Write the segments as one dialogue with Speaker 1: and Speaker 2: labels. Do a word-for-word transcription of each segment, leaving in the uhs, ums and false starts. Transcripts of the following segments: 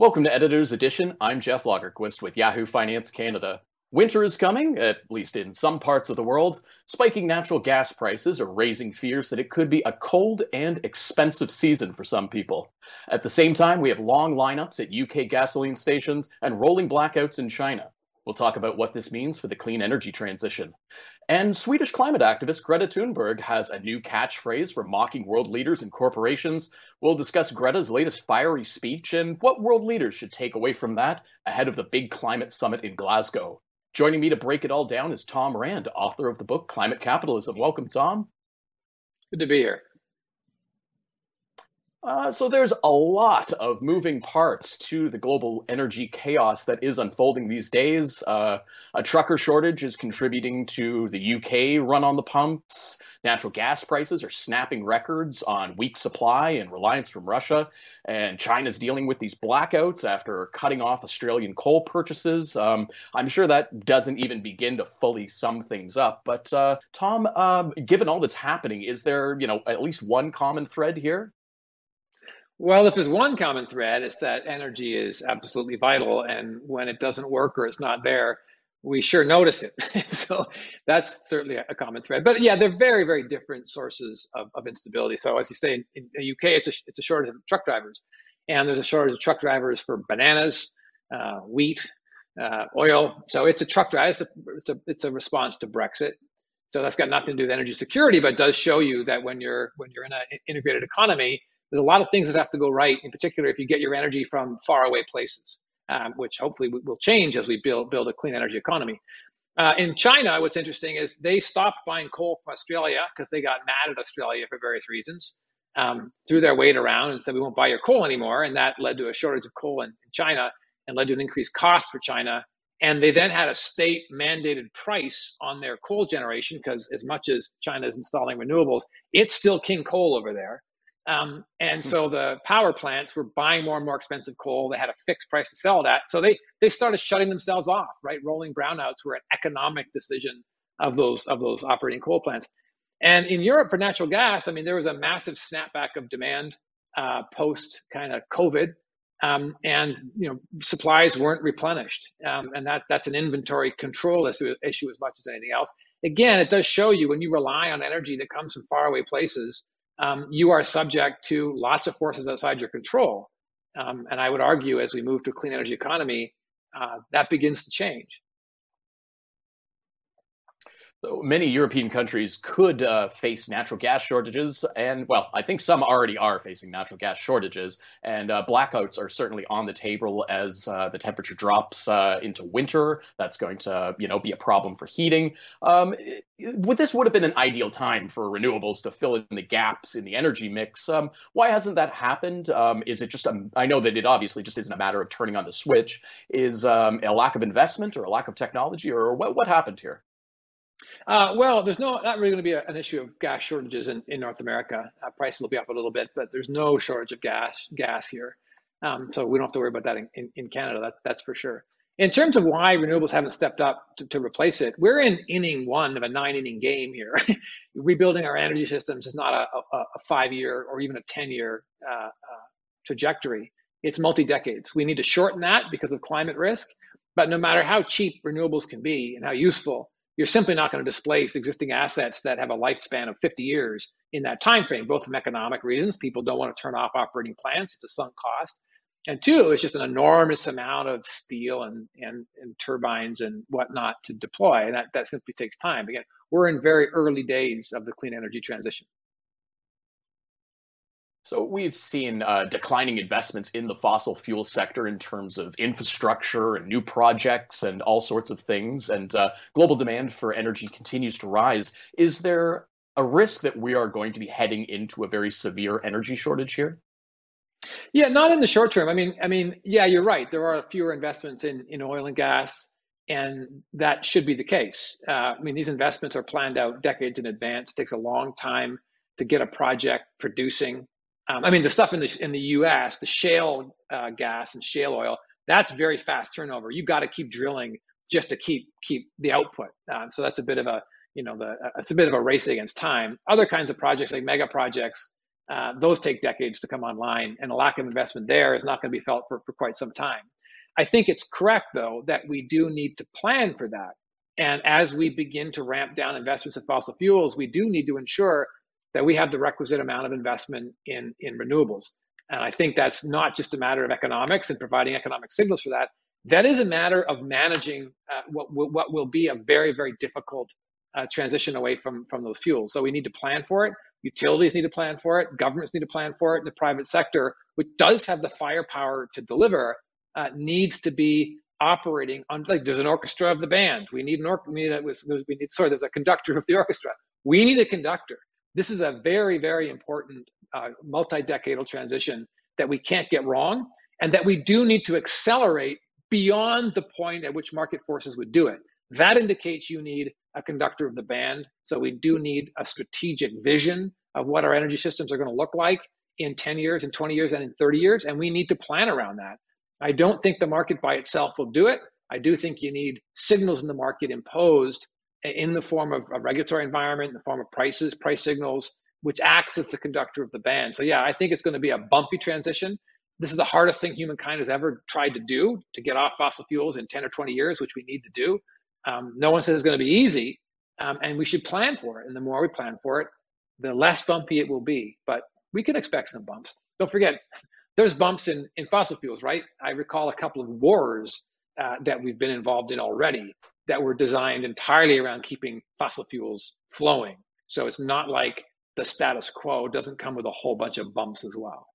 Speaker 1: Welcome to Editor's Edition. I'm Jeff Lagerquist with Yahoo Finance Canada. Winter is coming, at least in some parts of the world. Spiking natural gas prices are raising fears that it could be a cold and expensive season for some people. At the same time, we have long lineups at U K gasoline stations and rolling blackouts in China. We'll talk about what this means for the clean energy transition. And Swedish climate activist Greta Thunberg has a new catchphrase for mocking world leaders and corporations. We'll discuss Greta's latest fiery speech and what world leaders should take away from that ahead of the big climate summit in Glasgow. Joining me to break it all down is Tom Rand, author of the book Climate Capitalism. Welcome, Tom.
Speaker 2: Good to be here.
Speaker 1: Uh, so there's a lot of moving parts to the global energy chaos that is unfolding these days. Uh, a trucker shortage is contributing to the U K run on the pumps. Natural gas prices are snapping records on weak supply and reliance from Russia. And China's dealing with these blackouts after cutting off Australian coal purchases. Um, I'm sure that doesn't even begin to fully sum things up. But uh, Tom, uh, given all that's happening, is there, you know, at least one common thread here?
Speaker 2: Well, if there's one common thread, it's that energy is absolutely vital. And when it doesn't work or it's not there, we sure notice it. So that's certainly a common thread. But yeah, they're very, very different sources of, of instability. So as you say, in, in the U K, it's a, it's a shortage of truck drivers. And there's a shortage of truck drivers for bananas, uh, wheat, uh, oil. So it's a truck driver. It's a, it's, a, it's a response to Brexit. So that's got nothing to do with energy security, but does show you that when you're when you're in an integrated economy, there's a lot of things that have to go right, in particular if you get your energy from faraway places, um, which hopefully will change as we build, build a clean energy economy. Uh, in China, what's interesting is they stopped buying coal from Australia because they got mad at Australia for various reasons, um, threw their weight around and said, we won't buy your coal anymore. And that led to a shortage of coal in, in China and led to an increased cost for China. And they then had a state mandated price on their coal generation because as much as China is installing renewables, it's still king coal over there. Um, and so the power plants were buying more and more expensive coal. They had a fixed price to sell it at. So they they started shutting themselves off, right? Rolling brownouts were an economic decision of those of those operating coal plants. And in Europe for natural gas, I mean, there was a massive snapback of demand uh, post kind of COVID, um, and you know supplies weren't replenished, um, and that that's an inventory control issue, issue as much as anything else. Again, it does show you when you rely on energy that comes from faraway places. Um, you are subject to lots of forces outside your control. Um, and I would argue as we move to a clean energy economy, uh, that begins to change.
Speaker 1: So many European countries could uh, face natural gas shortages, and well, I think some already are facing natural gas shortages, and uh, blackouts are certainly on the table as uh, the temperature drops uh, into winter. That's going to, you know, be a problem for heating. Um, it, this would have been an ideal time for renewables to fill in the gaps in the energy mix. Um, why hasn't that happened? Um, is it just, a, I know that it obviously just isn't a matter of turning on the switch. Is um, a lack of investment or a lack of technology, or what, what happened here?
Speaker 2: Uh, well, there's no not really going to be a, an issue of gas shortages in, in North America. Uh, prices will be up a little bit, but there's no shortage of gas gas here. Um, so we don't have to worry about that in, in, in Canada, that, that's for sure. In terms of why renewables haven't stepped up to, to replace it, we're in inning one of a nine inning game here. Rebuilding our energy systems is not a, a, a five year or even a ten year uh, uh, trajectory. It's multi-decades. We need to shorten that because of climate risk, but no matter how cheap renewables can be and how useful, you're simply not going to displace existing assets that have a lifespan of fifty years in that time frame, both from economic reasons. People don't want to turn off operating plants. It's a sunk cost. And two, it's just an enormous amount of steel and, and, and turbines and whatnot to deploy. And that, that simply takes time. Again, we're in very early days of the clean energy transition.
Speaker 1: So we've seen uh, declining investments in the fossil fuel sector in terms of infrastructure and new projects and all sorts of things. And uh, global demand for energy continues to rise. Is there a risk that we are going to be heading into a very severe energy shortage here?
Speaker 2: Yeah, not in the short term. I mean, I mean, yeah, you're right. There are fewer investments in, in oil and gas, and that should be the case. Uh, I mean, these investments are planned out decades in advance. It takes a long time to get a project producing. Um, I mean, the stuff in the in the U S, the shale uh, gas and shale oil, that's very fast turnover. You've got to keep drilling just to keep keep the output. Um, so that's a bit of a you know the it's a bit of a race against time. Other kinds of projects like mega projects Uh, those take decades to come online, and a lack of investment there is not going to be felt for, for quite some time. I think it's correct, though, that we do need to plan for that. And as we begin to ramp down investments in fossil fuels, we do need to ensure that we have the requisite amount of investment in, in renewables. And I think that's not just a matter of economics and providing economic signals for that. That is a matter of managing uh, what, what will be a very, very difficult uh, transition away from, from those fuels. So we need to plan for it. Utilities need to plan for it. Governments need to plan for it. And the private sector, which does have the firepower to deliver, uh, needs to be operating on, like, there's an orchestra of the band. We need an orchestra. We need, we need, sorry, there's a conductor of the orchestra. We need a conductor. This is a very, very important uh, multi-decadal transition that we can't get wrong, and that we do need to accelerate beyond the point at which market forces would do it. That indicates you need a conductor of the band. So we do need a strategic vision of what our energy systems are going to look like in ten years, in twenty years, and in thirty years, and we need to plan around that. I don't think the market by itself will do it. I do think you need signals in the market imposed in the form of a regulatory environment, in the form of prices, price signals, which acts as the conductor of the band. So yeah, I think it's going to be a bumpy transition. This is the hardest thing humankind has ever tried to do, to get off fossil fuels in ten or twenty years, which we need to do. Um, no one says it's going to be easy, um, and we should plan for it. And the more we plan for it, the less bumpy it will be. But we can expect some bumps. Don't forget, there's bumps in, in fossil fuels, right? I recall a couple of wars uh, that we've been involved in already that were designed entirely around keeping fossil fuels flowing. So it's not like the status quo doesn't come with a whole bunch of bumps as well.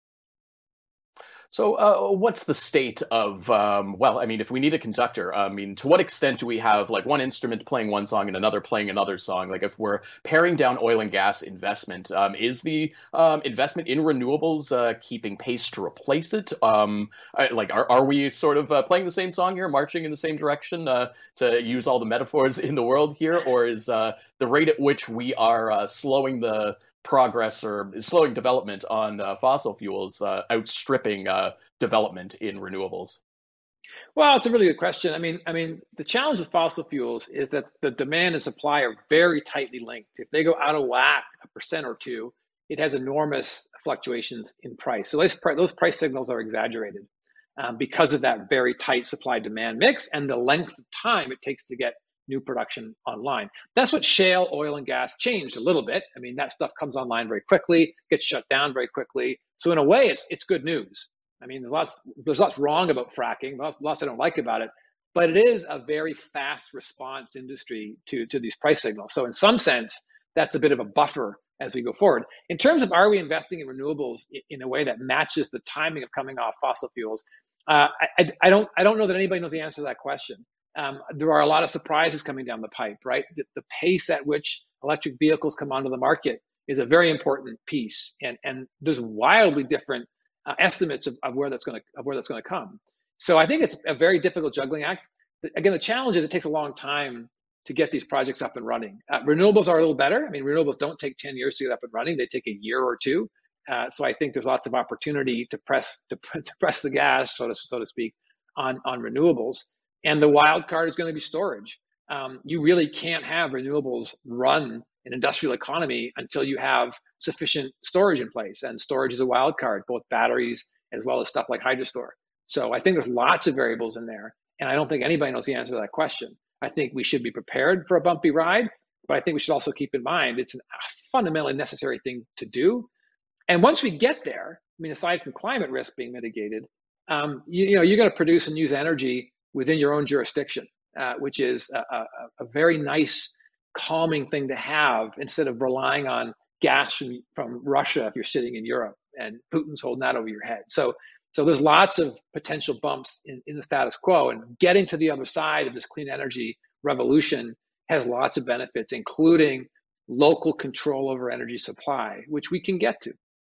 Speaker 1: So uh, what's the state of, um, well, I mean, if we need a conductor, I mean, to what extent do we have like one instrument playing one song and another playing another song? Like if we're paring down oil and gas investment, um, is the um, investment in renewables uh, keeping pace to replace it? Um, I, like, are, are we sort of uh, playing the same song here, marching in the same direction, uh, to use all the metaphors in the world here? Or is uh, the rate at which we are uh, slowing the progress or slowing development on uh, fossil fuels uh, outstripping uh, development in renewables?
Speaker 2: Well, it's a really good question. I mean, I mean, the challenge with fossil fuels is that the demand and supply are very tightly linked. If they go out of whack a percent or two, it has enormous fluctuations in price. So those, those price signals are exaggerated um, because of that very tight supply-demand mix and the length of time it takes to get new production online. That's what shale oil and gas changed a little bit. I mean, that stuff comes online very quickly, gets shut down very quickly. So in a way, it's it's good news. I mean, there's lots there's lots wrong about fracking, lots, lots I don't like about it, but it is a very fast response industry to to these price signals. So in some sense, that's a bit of a buffer as we go forward. In terms of, are we investing in renewables in a way that matches the timing of coming off fossil fuels? Uh, I, I don't I don't know that anybody knows the answer to that question. Um, there are a lot of surprises coming down the pipe, right? The, the pace at which electric vehicles come onto the market is a very important piece, and and there's wildly different uh, estimates of, of where that's going to of where that's going to come. So I think it's a very difficult juggling act. Again, the challenge is it takes a long time to get these projects up and running. Uh, renewables are a little better. I mean, renewables don't take ten years to get up and running; they take a year or two. Uh, so I think there's lots of opportunity to press to, to press the gas, so to so to speak, on on renewables. And the wild card is going to be storage. Um, you really can't have renewables run an industrial economy until you have sufficient storage in place. And storage is a wild card, both batteries as well as stuff like HydroStore. So I think there's lots of variables in there. And I don't think anybody knows the answer to that question. I think we should be prepared for a bumpy ride, but I think we should also keep in mind it's a fundamentally necessary thing to do. And once we get there, I mean, aside from climate risk being mitigated, um, you, you know, you're going to produce and use energy within your own jurisdiction, uh, which is a, a, a very nice, calming thing to have instead of relying on gas from, from Russia if you're sitting in Europe and Putin's holding that over your head. So, so there's lots of potential bumps in, in the status quo, and getting to the other side of this clean energy revolution has lots of benefits, including local control over energy supply, which we can get to.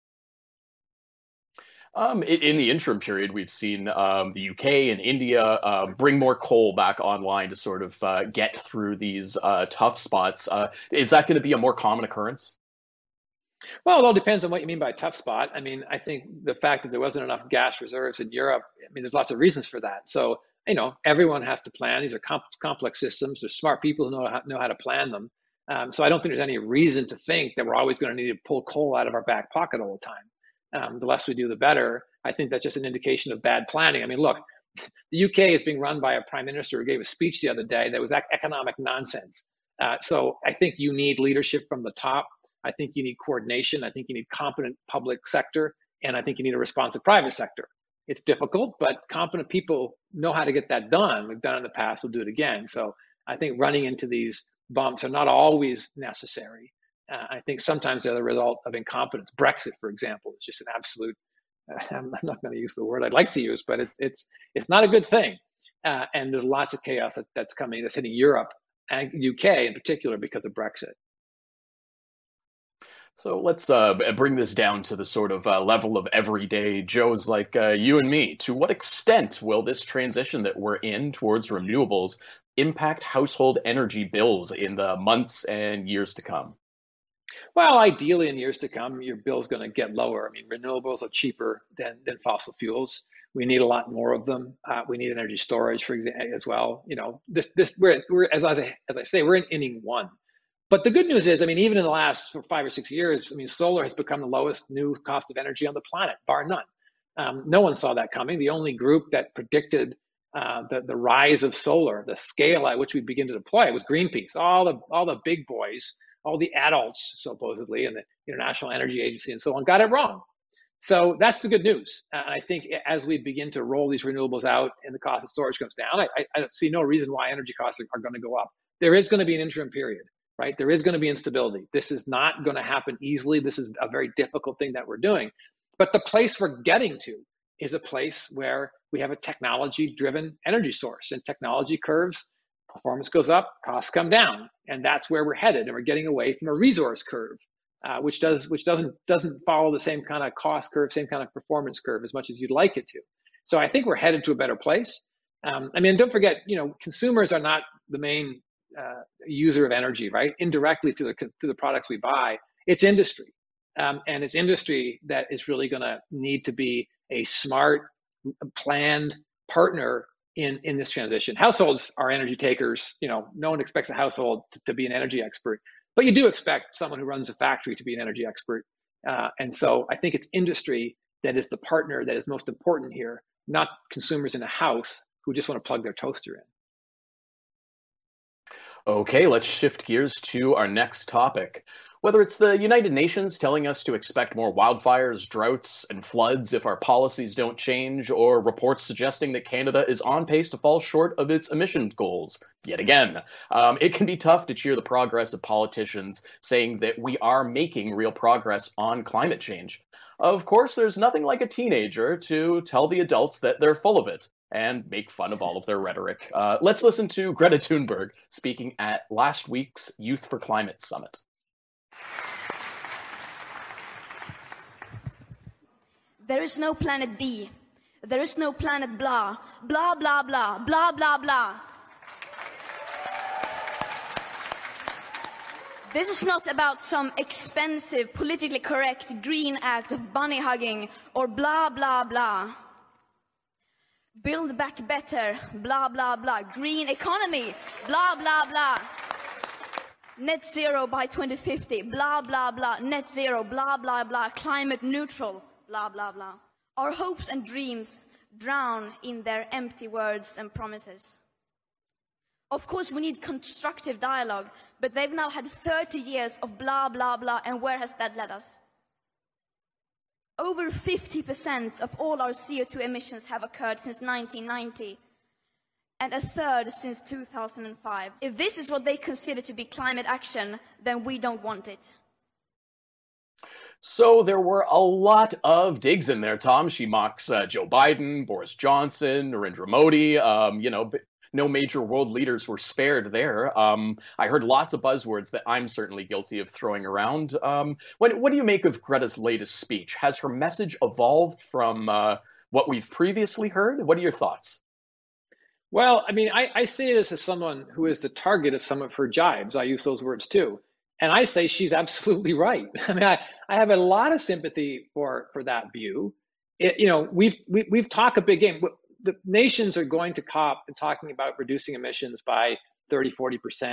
Speaker 1: Um, in, in the interim period, we've seen um, the U K and India uh, bring more coal back online to sort of uh, get through these uh, tough spots. Uh, is that going to be a more common occurrence?
Speaker 2: Well, it all depends on what you mean by tough spot. I mean, I think the fact that there wasn't enough gas reserves in Europe, I mean, there's lots of reasons for that. So, you know, everyone has to plan. These are comp complex systems. There's smart people who know how, know how to plan them. Um, so I don't think there's any reason to think that we're always going to need to pull coal out of our back pocket all the time. Um, the less we do, the better. I think that's just an indication of bad planning. I mean, look, the U K is being run by a prime minister who gave a speech the other day that was economic nonsense. Uh, so I think you need leadership from the top. I think you need coordination. I think you need competent public sector, and I think you need a responsive private sector. It's difficult, but competent people know how to get that done. We've done it in the past. We'll do it again. So I think running into these bumps are not always necessary. Uh, I think sometimes they're the result of incompetence. Brexit, for example, is just an absolute. Uh, I'm not going to use the word I'd like to use, but it, it's it's not a good thing. Uh, and there's lots of chaos that, that's coming, that's hitting Europe and U K in particular because of Brexit.
Speaker 1: So let's uh, bring this down to the sort of uh, level of everyday Joes like uh, you and me. To what extent will this transition that we're in towards renewables impact household energy bills in the months and years to come?
Speaker 2: Well, ideally, in years to come, your bill's going to get lower. I mean, renewables are cheaper than, than fossil fuels. We need a lot more of them. Uh, we need energy storage, for example, as well. You know, this this we're we're as I as I say, we're in inning one. But the good news is, I mean, even in the last five or six years, I mean, solar has become the lowest new cost of energy on the planet, bar none. Um, no one saw that coming. The only group that predicted uh, the the rise of solar, the scale at which we begin to deploy, was Greenpeace. All the all the big boys, all the adults supposedly, and the International Energy Agency and so on, got it wrong. So that's the good news. And I think as we begin to roll these renewables out and the cost of storage comes down, I, I, I see no reason why energy costs are, are going to go up. There is going to be an interim period, right? There is going to be instability. This is not going to happen easily. This is a very difficult thing that we're doing. But the place we're getting to is a place where we have a technology-driven energy source, and technology curves, performance goes up, costs come down, and that's where we're headed. And we're getting away from a resource curve, uh, which does which doesn't doesn't follow the same kind of cost curve, same kind of performance curve as much as you'd like it to. So I think we're headed to a better place. Um, I mean, don't forget, you know, consumers are not the main uh, user of energy, right? Indirectly through the through the products we buy, it's industry, um, and it's industry that is really going to need to be a smart, planned partner in in this transition. Households are energy takers. You know, no one expects a household to, to be an energy expert, but you do expect someone who runs a factory to be an energy expert. Uh, and so I think it's industry that is the partner that is most important here, not consumers in a house who just want to plug their toaster in.
Speaker 1: Okay, let's shift gears to our next topic. Whether it's the United Nations telling us to expect more wildfires, droughts, and floods if our policies don't change, or reports suggesting that Canada is on pace to fall short of its emissions goals yet again, um, it can be tough to cheer the progress of politicians saying that we are making real progress on climate change. Of course, there's nothing like a teenager to tell the adults that they're full of it and make fun of all of their rhetoric. Uh, let's listen to Greta Thunberg speaking at last week's Youth for Climate Summit.
Speaker 3: There is no planet B. There is no planet blah. Blah, blah, blah. Blah, blah, blah. This is not about some expensive, politically correct green act of bunny hugging or blah, blah, blah. Build back better, blah, blah, blah. Green economy, blah, blah, blah. Net zero by twenty fifty, blah, blah, blah. Net zero, blah, blah, blah. Climate neutral, blah, blah, blah. Our hopes and dreams drown in their empty words and promises. Of course, we need constructive dialogue, but they've now had thirty years of blah, blah, blah, and where has that led us? Over fifty percent of all our C O two emissions have occurred since nineteen ninety, and a third since two thousand five. If this is what they consider to be climate action, then we don't want it.
Speaker 1: So there were a lot of digs in there, Tom. She mocks uh, Joe Biden, Boris Johnson, Narendra Modi, um, you know, no major world leaders were spared there. Um, I heard lots of buzzwords that I'm certainly guilty of throwing around. Um, what, what do you make of Greta's latest speech? Has her message evolved from uh, what we've previously heard? What are your thoughts?
Speaker 2: Well, I mean, I, I say this as someone who is the target of some of her jibes. I use those words too. And I say she's absolutely right. I mean, I, I have a lot of sympathy for, for that view. It, you know, we've, we, we've talked a big game. The nations are going to COP and talking about reducing emissions by thirty, forty percent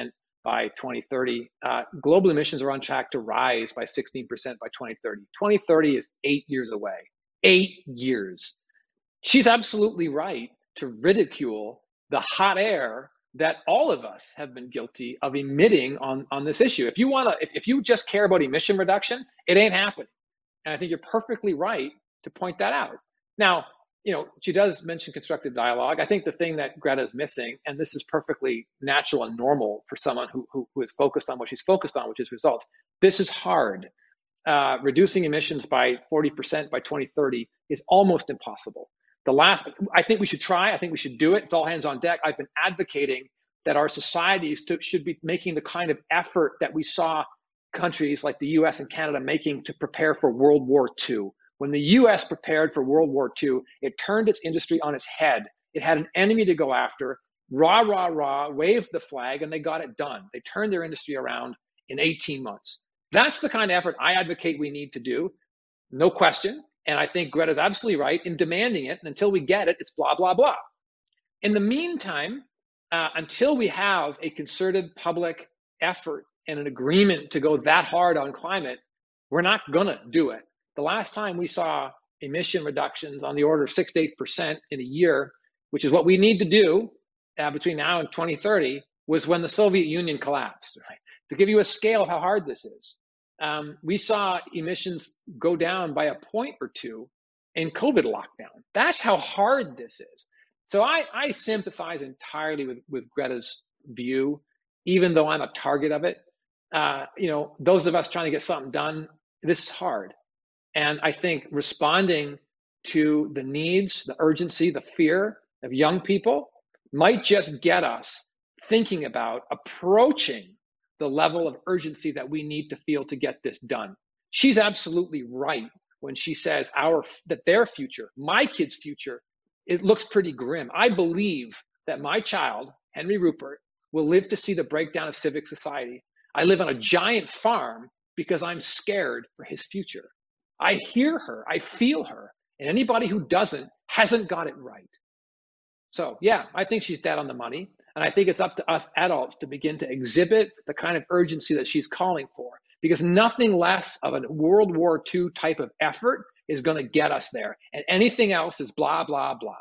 Speaker 2: by twenty thirty. Uh, global emissions are on track to rise by sixteen percent by twenty thirty. twenty thirty is eight years away. Eight years. She's absolutely right to ridicule the hot air that all of us have been guilty of emitting on, on this issue. If you want to, if, if you just care about emission reduction, it ain't happening. And I think you're perfectly right to point that out. Now, you know, she does mention constructive dialogue. I think the thing that Greta is missing, and this is perfectly natural and normal for someone who, who, who is focused on what she's focused on, which is results. This is hard. Uh, reducing emissions by forty percent by twenty thirty is almost impossible. The last, I think we should try. I think we should do it. It's all hands on deck. I've been advocating that our societies to, should be making the kind of effort that we saw countries like the U S and Canada making to prepare for World War Two. When the U S prepared for World War Two, it turned its industry on its head. It had an enemy to go after, rah, rah, rah, waved the flag, and they got it done. They turned their industry around in eighteen months. That's the kind of effort I advocate we need to do, no question. And I think Greta's absolutely right in demanding it. And until we get it, it's blah, blah, blah. In the meantime, uh, until we have a concerted public effort and an agreement to go that hard on climate, we're not going to do it. The last time we saw emission reductions on the order of six to eight percent in a year, which is what we need to do uh, between now and twenty thirty, was when the Soviet Union collapsed. Right? To give you a scale of how hard this is, um, we saw emissions go down by a point or two in COVID lockdown. That's how hard this is. So I, I sympathize entirely with, with Greta's view, even though I'm a target of it. Uh, you know, those of us trying to get something done, this is hard. And I think responding to the needs, the urgency, the fear of young people might just get us thinking about approaching the level of urgency that we need to feel to get this done. She's absolutely right when she says our that their future, my kid's future, it looks pretty grim. I believe that my child, Henry Rupert, will live to see the breakdown of civic society. I live on a giant farm because I'm scared for his future. I hear her, I feel her, and anybody who doesn't hasn't got it right. So yeah, I think she's dead on the money, and I think it's up to us adults to begin to exhibit the kind of urgency that she's calling for, because nothing less of a World War Two type of effort is going to get us there, and anything else is blah, blah, blah.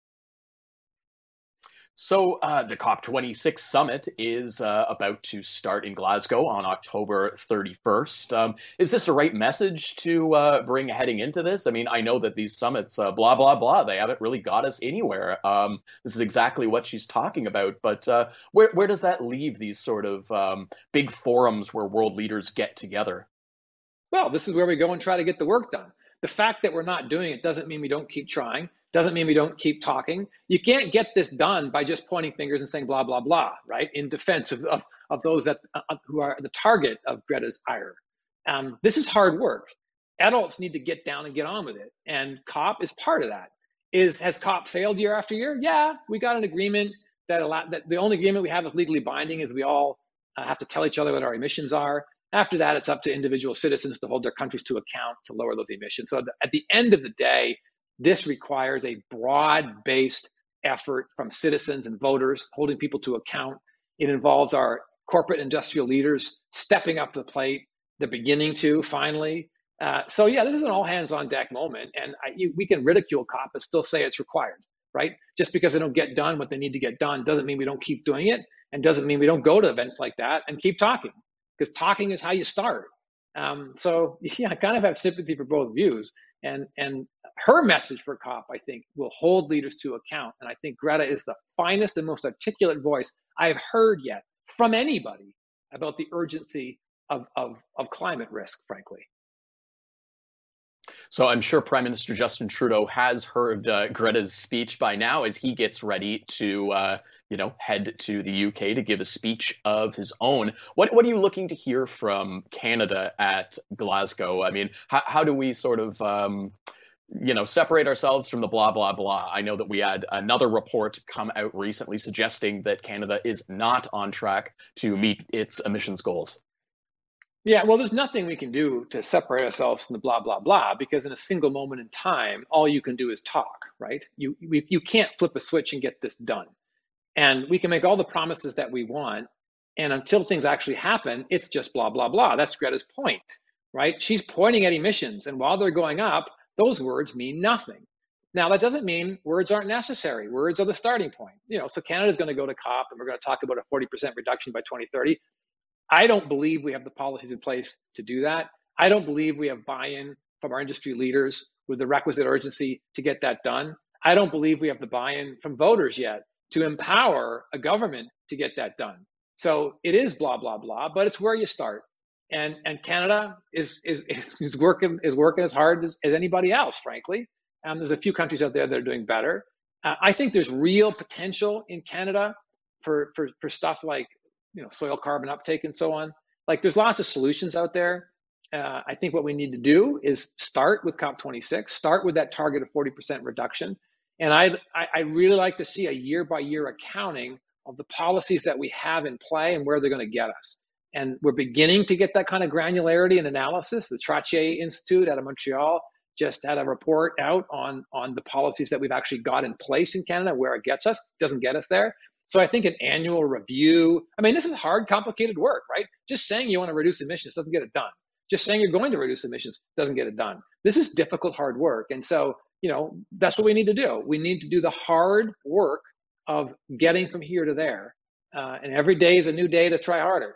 Speaker 1: So uh, the COP twenty-six summit is uh, about to start in Glasgow on October thirty-first. Um, is this the right message to uh, bring heading into this? I mean, I know that these summits, uh, blah, blah, blah, they haven't really got us anywhere. Um, this is exactly what she's talking about. But uh, where, where does that leave these sort of um, big forums where world leaders get together?
Speaker 2: Well, this is where we go and try to get the work done. The fact that we're not doing it doesn't mean we don't keep trying. Doesn't mean we don't keep talking. You can't get this done by just pointing fingers and saying blah, blah, blah, right? In defense of, of, of those that uh, who are the target of Greta's ire. Um, this is hard work. Adults need to get down and get on with it. And COP is part of that. Is, has COP failed year after year? Yeah, we got an agreement that, allow, that the only agreement we have is legally binding is we all uh, have to tell each other what our emissions are. After that, it's up to individual citizens to hold their countries to account to lower those emissions. So at the end of the day, this requires a broad-based effort from citizens and voters, holding people to account. It involves our corporate industrial leaders stepping up to the plate. They're beginning to, finally. Uh, so yeah, this is an all-hands-on-deck moment, and I, you, we can ridicule COP but still say it's required, right? Just because they don't get done what they need to get done doesn't mean we don't keep doing it, and doesn't mean we don't go to events like that and keep talking, because talking is how you start. Um, so yeah, I kind of have sympathy for both views. And, and her message for COP, I think, will hold leaders to account. And I think Greta is the finest and most articulate voice I've heard yet from anybody about the urgency of, of, of climate risk, frankly.
Speaker 1: So I'm sure Prime Minister Justin Trudeau has heard uh, Greta's speech by now as he gets ready to, uh, you know, head to the U K to give a speech of his own. What What are you looking to hear from Canada at Glasgow? I mean, how, how do we sort of, um, you know, separate ourselves from the blah, blah, blah? I know that we had another report come out recently suggesting that Canada is not on track to meet its emissions goals.
Speaker 2: Yeah, well, there's nothing we can do to separate ourselves from the blah, blah, blah, because in a single moment in time, all you can do is talk, right? You, we, you can't flip a switch and get this done. And we can make all the promises that we want, And until things actually happen, it's just blah, blah, blah. That's Greta's point, right? She's pointing at emissions. And while they're going up, those words mean nothing. Now, that doesn't mean words aren't necessary. Words are the starting point. You know, so Canada's going to go to COP and we're going to talk about a forty percent reduction by twenty thirty. I don't believe we have the policies in place to do that. I don't believe we have buy-in from our industry leaders with the requisite urgency to get that done. I don't believe we have the buy-in from voters yet to empower a government to get that done. So it is blah, blah, blah, but it's where you start. And and Canada is is is working is working as hard as, as anybody else, frankly. Um, there's a few countries out there that are doing better. Uh, I think there's real potential in Canada for, for for stuff like, you know, soil carbon uptake and so on. Like, there's lots of solutions out there. Uh, I think what we need to do is start with COP twenty-six, start with that target of forty percent reduction. And I'd, I I really like to see a year by year accounting of the policies that we have in play and where they're going to get us. And we're beginning to get that kind of granularity and analysis. The Trottier Institute out of Montreal just had a report out on, on the policies that we've actually got in place in Canada, where it gets us, doesn't get us there. So I think an annual review, I mean, this is hard, complicated work, right? Just saying you want to reduce emissions doesn't get it done. Just saying you're going to reduce emissions doesn't get it done. This is difficult, hard work. And so, you know, that's what we need to do. We need to do the hard work of getting from here to there. Uh, and every day is a new day to try harder.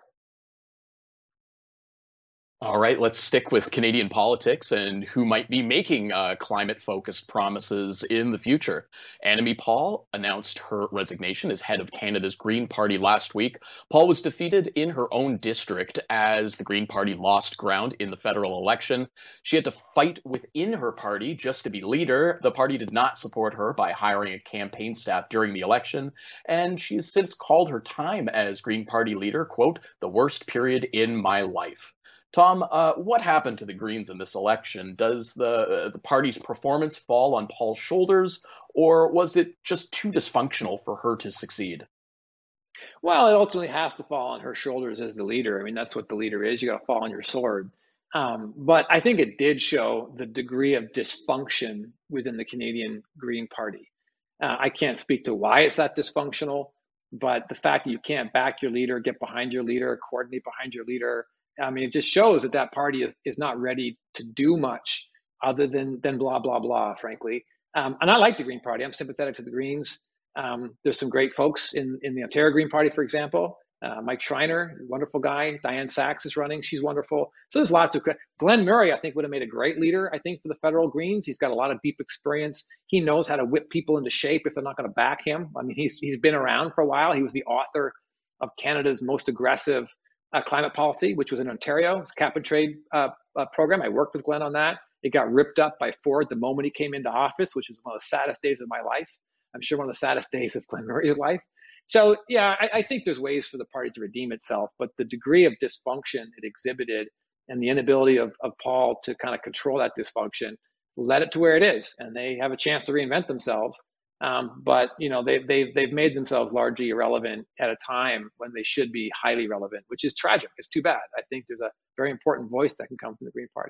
Speaker 1: All right, let's stick with Canadian politics and who might be making uh, climate-focused promises in the future. Annamie Paul announced her resignation as head of Canada's Green Party last week. Paul was defeated in her own district as the Green Party lost ground in the federal election. She had to fight within her party just to be leader. The party did not support her by hiring a campaign staff during the election, and she's since called her time as Green Party leader, quote, "the worst period in my life." Tom, uh, what happened to the Greens in this election? Does the uh, the party's performance fall on Paul's shoulders, or was it just too dysfunctional for her to succeed?
Speaker 2: Well, it ultimately has to fall on her shoulders as the leader. I mean, that's what the leader is. You got to fall on your sword. Um, but I think it did show the degree of dysfunction within the Canadian Green Party. Uh, I can't speak to why it's that dysfunctional, but the fact that you can't back your leader, get behind your leader, coordinate behind your leader, I mean, it just shows that that party is, is not ready to do much other than than blah, blah, blah, frankly. Um, and I like the Green Party. I'm sympathetic to the Greens. Um, there's some great folks in, in the Ontario Green Party, for example. Uh, Mike Schreiner, wonderful guy. Diane Sachs is running. She's wonderful. So there's lots of great. Glenn Murray, I think, would have made a great leader, I think, for the federal Greens. He's got a lot of deep experience. He knows how to whip people into shape if they're not going to back him. I mean, he's he's been around for a while. He was the author of Canada's most aggressive Uh, climate policy, which was in Ontario. It's a cap and trade uh, uh, program. I worked with Glenn on that. It got ripped up by Ford the moment he came into office, which was one of the saddest days of my life. I'm sure one of the saddest days of Glenn Murray's life. So yeah, I, I think there's ways for the party to redeem itself, but the degree of dysfunction it exhibited and the inability of, of Paul to kind of control that dysfunction led it to where it is, and they have a chance to reinvent themselves. Um, but you know, they, they've they've made themselves largely irrelevant at a time when they should be highly relevant, which is tragic. It's too bad. I think there's a very important voice that can come from the Green Party.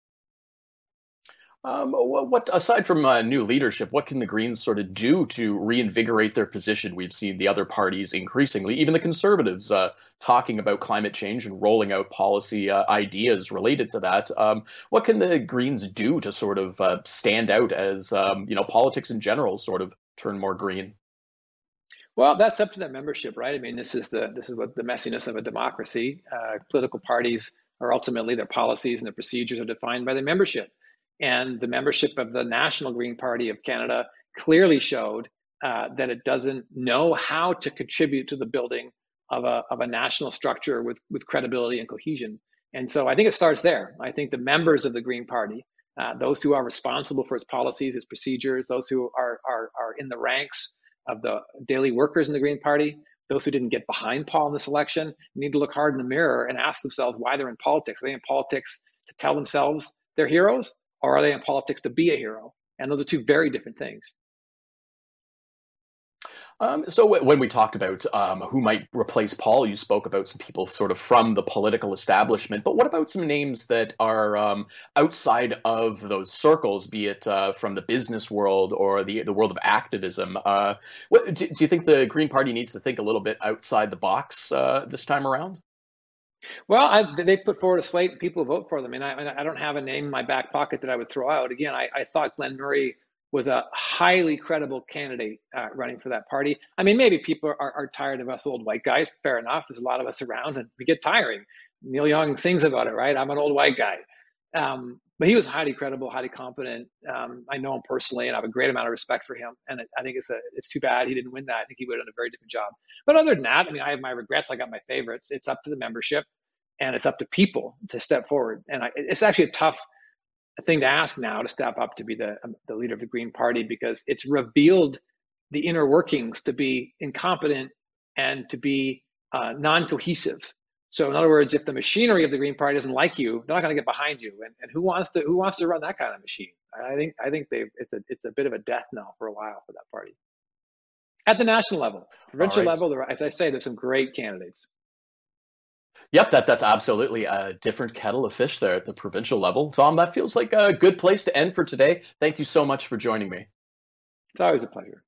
Speaker 1: Um, what, what aside from uh, new leadership, what can the Greens sort of do to reinvigorate their position? We've seen the other parties increasingly, even the Conservatives, uh, talking about climate change and rolling out policy uh, ideas related to that. Um, what can the Greens do to sort of uh, stand out as um, you know, politics in general sort of turn more green?
Speaker 2: Well, that's up to their membership, right? I mean, this is the this is what the messiness of a democracy. Uh, political parties are ultimately, their policies and their procedures are defined by the membership. And the membership of the National Green Party of Canada clearly showed uh, that it doesn't know how to contribute to the building of a, of a national structure with, with credibility and cohesion. And so I think it starts there. I think the members of the Green Party, uh, those who are responsible for its policies, its procedures, those who are, are, are in the ranks of the daily workers in the Green Party, those who didn't get behind Paul in this election, need to look hard in the mirror and ask themselves why they're in politics. Are they in politics to tell themselves they're heroes? Or are they in politics to be a hero? And those are two very different things.
Speaker 1: Um, so w- when we talked about um, who might replace Paul, you spoke about some people sort of from the political establishment. But what about some names that are um, outside of those circles, be it uh, from the business world or the the world of activism? Uh, what, do, do you think the Green Party needs to think a little bit outside the box uh, this time around?
Speaker 2: Well, I, they put forward a slate of people who vote for them, and I, I don't have a name in my back pocket that I would throw out. Again, I, I thought Glenn Murray was a highly credible candidate uh, running for that party. I mean, maybe people are, are tired of us old white guys. Fair enough. There's a lot of us around, and we get tiring. Neil Young sings about it, right? I'm an old white guy. Um, but he was highly credible, highly competent. Um, I know him personally, and I have a great amount of respect for him. And it, I think it's a, it's too bad he didn't win that. I think he would have done a very different job. But other than that, I mean, I have my regrets. I got my favorites. It's up to the membership, and it's up to people to step forward. And I, it's actually a tough thing to ask now to step up to be the um, the leader of the Green Party, because it's revealed the inner workings to be incompetent and to be uh, non-cohesive. So in other words, if the machinery of the Green Party doesn't like you, they're not going to get behind you. And, and who wants to who wants to run that kind of machine? I think I think they it's a it's a bit of a death knell for a while for that party. At the national level, provincial
Speaker 1: right.
Speaker 2: level, there, as I say, there's some great candidates.
Speaker 1: Yep, that that's absolutely a different kettle of fish there at the provincial level. Tom, that feels like a good place to end for today. Thank you so much for joining me.
Speaker 2: It's always a pleasure.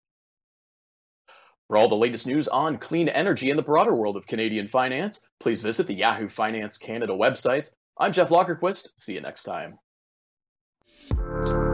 Speaker 1: For all the latest news on clean energy and the broader world of Canadian finance, please visit the Yahoo Finance Canada website. I'm Jeff Lockerquist. See you next time.